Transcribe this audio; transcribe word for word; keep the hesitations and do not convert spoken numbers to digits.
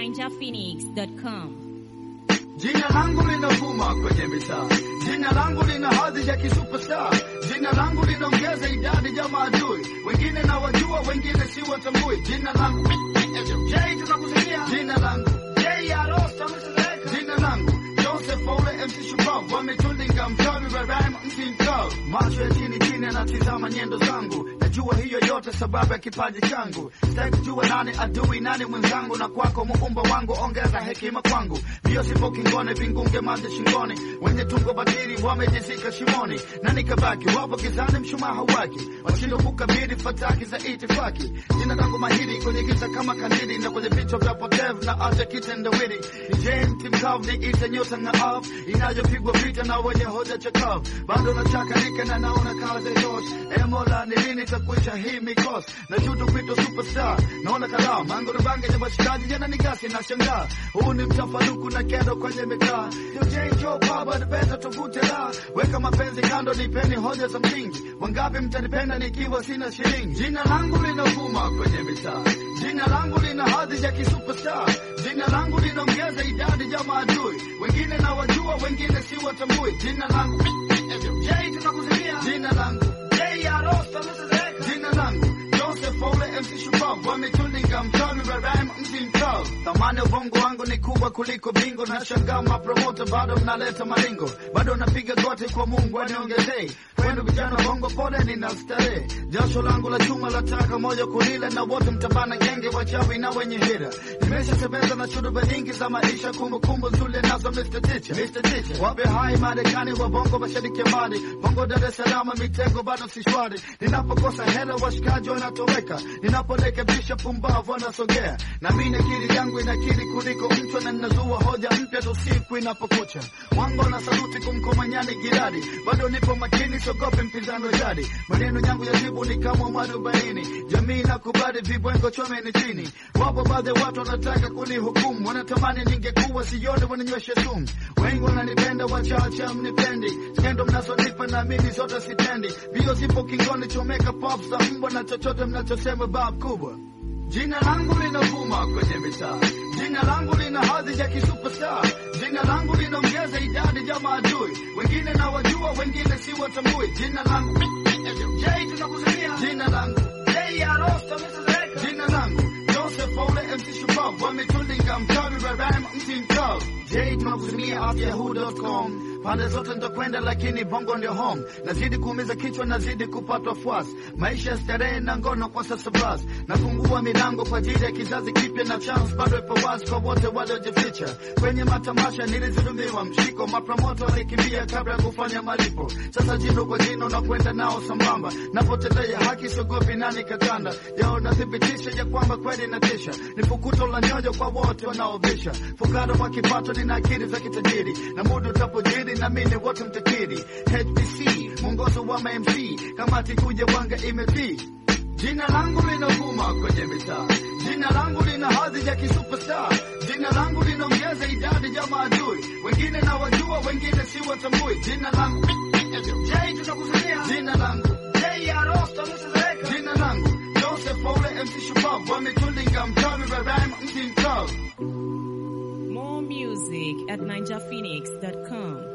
ninja phoenix dot com. Jina langu linavuma kwenye mitaa, jina langu lina hadhi ya kisuperstar, jina langu linaongeza idadi ya maadui, wengine na wajua, wengine si watambui. Jina langu Jay, tunakusikia. Jina langu Jay Arosta, mseleka. Jina langu Joseph Ole M C Shupavu, wametulinga mchawi wa rhyme mtimkao. Macho ya chini chini anatizama nyendo zangu, najua hiyo yote sababu ya kipaji changu. Sitaki kujua nani adui nani mwenzangu, na kwako muumba wangu ongeza hekima kwangu. Bio sipo kingone vingunge maji shingoni, wenye tungo batiri wamejizika shimoni, na nikabaki wapo gizani mshumaa hawaki, washindo kukabiri fataki za itifaki. Jina langu mahiri kwenye giza kama kandili, na kwenye vichwa vya potevu na acha kitendawili. Ni Jane Timkavu ni ita nyota na off, inajopigwa vita na wenye hoja chakavu. Bado nachakarika na naona kazi yote, emola ni lini takuisha hii mikos. Na judo kwito superstar, naona kalao mango rubange ya bashikaji jana nigasi na shangaa. Huu ni mtafaruku na kendo kwenye mitaa. Yo Jane Joe Baba nipenda tuvute la, weka mapenzi kando nipeni hoja za msingi. Wangapi mtanipenda nikiwa sina shilingi. Jina langu linavuma kwenye mitaa, jina langu lina hadhi ya kisuperstar, jina langu linaongeza idadi ya maadui, wengine na wajua, wengine si watambui. Jina langu Jay, tunakusikia. Jina langu Jay Arosta, mseleka. Jina langu Joseph Ole M C Shupavu, wametulinga mchawi wa rhyme mtimkao. Thamani ubongo wangu ni kubwa kuliko bingo, na shangaa mapromoter bado mnaleta maringo. Bado napiga goti kwa Mungu aniongezee, kwenu vijana bongo pole nina starehe. Jasho langu la chuma la taka moja kulile, na wote mtabana genge wachawi na wenye hira. Nimesha sebeza na shuruba nyingi za maisha, kumbukumbu zule nazo Mister Teacher. Mister Teacher wabe hai Marekani wa bongo mashariki ya mbali, bongo Dar es Salaam mitego bado si shwari. Ninapokosa hela washikaji wanatoweka, ninapolekebisha pumbavu wanasogea. Na mimi akili yangu inakiri kuliko mtu, na ninazua hoja mpya tu siku inapokucha. Wango na saluti kumkomanyani giradi, bado nipo makini sogope mpinzano jadi. Maneno yangu ya jibu ni kama mwarobaini, jamii nakubali vibwengo chome ni chini. Wapo baadhi watu wanataka kunihukumu, wanatamani ningekuwa sione wananyweshe sumu. Wengi wananipenda wachache mnipendi, skendo mnazonipa na mimi zote sitendi. Bio zipo kingoni chomeka pop za mbwa, na chochote mnachosema bab kubwa. Jina langu linavuma kwenye mitaa, jina langu lina hadhi ya kisuperstar, jina langu linaongeza idadi ya maadui, wengine na wajua, wengine si watambui. Jina langu Jay, tunakusikia. Jina langu Jay Arosta, mseleka. Jina langu Joseph Ole M C Shupavu, wametulinga mchawi wa rhyme mtimkao. Jay, tunakusimia at yahoo dot com. Pande zote nitakwenda lakini bongo ndio home. Nazidi kuumiza kichwa, nazidi kupatwa fuasi, maisha starehe na ngono kwa sasa basi. Nafungua milango kwa ajili ya kizazi kipya, na chance bado ipo wazi kwa wote waliojificha. Kwenye matamasha nilizulumiwa mshiko, mapromoto walikimbia kabla ya kufanya malipo. Sasa jino kwa jino na kwenda nao sambamba, napotetea haki sogopi nani katanda. Yao nathibitisha ya kwamba kweli natisha, ni fukuto la nyoyo kwa wote wanaobisha. Fukara wa kipato nina akili za kitajiri, na mudu utapojiri na mimi wote mtakiri. H B C mwongozo wa M C, kamati kuja wanga imeti. Jina langu linavuma kwenye mitaa, jina langu lina hadhi ya kisuperstar, jina langu linaongeza idadi ya maadui, wengine na wajua, wengine si watambui. Jina langu Jay, tunakusikia. Jina langu Jay Arosta, mseleka. Jina langu Joseph Ole M C Shupavu, wametulinga mchawi wa rhyme mtimkao. More music at ninja phoenix dot com.